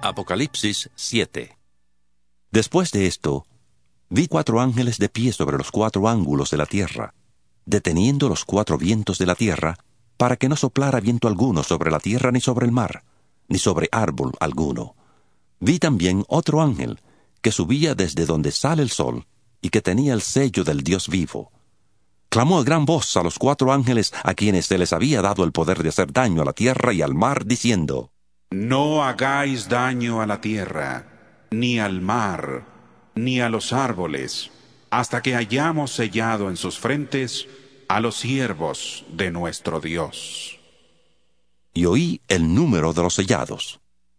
Apocalipsis 7. Después de esto, vi 4 ángeles de pie sobre los 4 ángulos de la tierra, deteniendo los 4 vientos de la tierra, para que no soplara viento alguno sobre la tierra ni sobre el mar, ni sobre árbol alguno. Vi también otro ángel, que subía desde donde sale el sol, y que tenía el sello del Dios vivo. Clamó a gran voz a los 4 ángeles a quienes se les había dado el poder de hacer daño a la tierra y al mar, diciendo: No hagáis daño a la tierra, ni al mar, ni a los árboles, hasta que hayamos sellado en sus frentes a los siervos de nuestro Dios. Y oí el número de los sellados.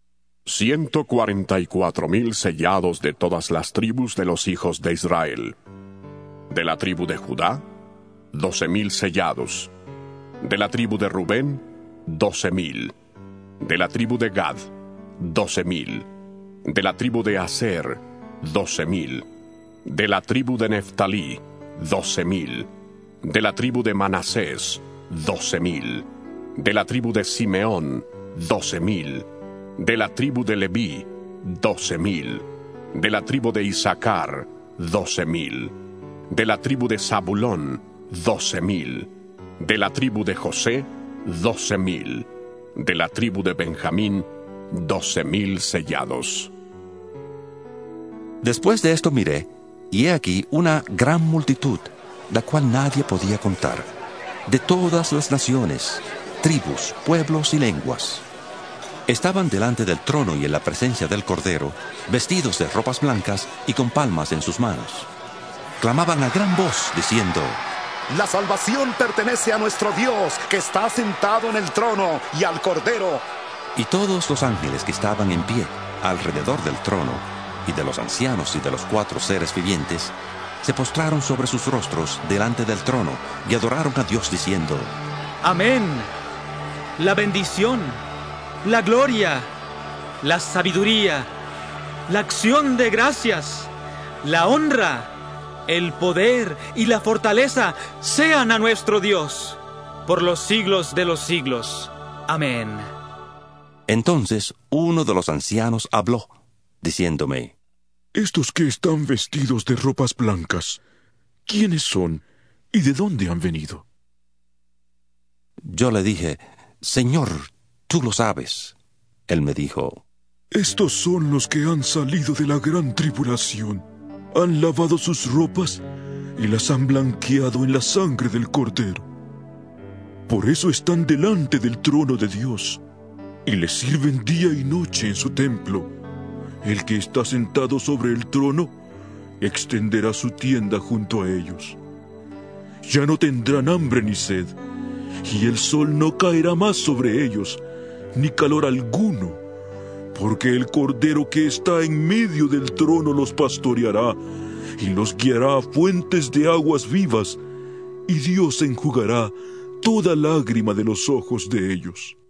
144,000 sellados de todas las tribus de los hijos de Israel. De la tribu de Judá, 12,000 sellados. De la tribu de Rubén, 12,000. De la tribu de Gad, 12,000. De la tribu de Aser, 12,000. De la tribu de Neftalí, 12,000. De la tribu de Manasés, 12,000. De la tribu de Simeón, 12,000. De la tribu de Leví, 12,000. De la tribu de Isaacar, 12,000. De la tribu de Zabulón, 12,000. De la tribu de José, 12,000. De la tribu de Benjamín, 12,000 sellados. Después de esto miré, y he aquí una gran multitud, la cual nadie podía contar, de todas las naciones, tribus, pueblos y lenguas. Estaban delante del trono y en la presencia del Cordero, vestidos de ropas blancas y con palmas en sus manos. Clamaban a gran voz, diciendo: La salvación pertenece a nuestro Dios, que está sentado en el trono, y al Cordero. Y todos los ángeles que estaban en pie alrededor del trono, y de los ancianos y de los 4 seres vivientes, se postraron sobre sus rostros delante del trono, y adoraron a Dios diciendo: Amén. La bendición, la gloria, la sabiduría, la acción de gracias, la honra, el poder y la fortaleza sean a nuestro Dios, por los siglos de los siglos. Amén. Entonces uno de los ancianos habló, diciéndome: Estos que están vestidos de ropas blancas, ¿quiénes son y de dónde han venido? Yo le dije: Señor, tú lo sabes. Él me dijo: Estos son los que han salido de la gran tribulación. Han lavado sus ropas y las han blanqueado en la sangre del Cordero. Por eso están delante del trono de Dios y le sirven día y noche en su templo. El que está sentado sobre el trono extenderá su tienda junto a ellos. Ya no tendrán hambre ni sed, y el sol no caerá más sobre ellos, ni calor alguno, porque el Cordero que está en medio del trono los pastoreará y los guiará a fuentes de aguas vivas, y Dios enjugará toda lágrima de los ojos de ellos.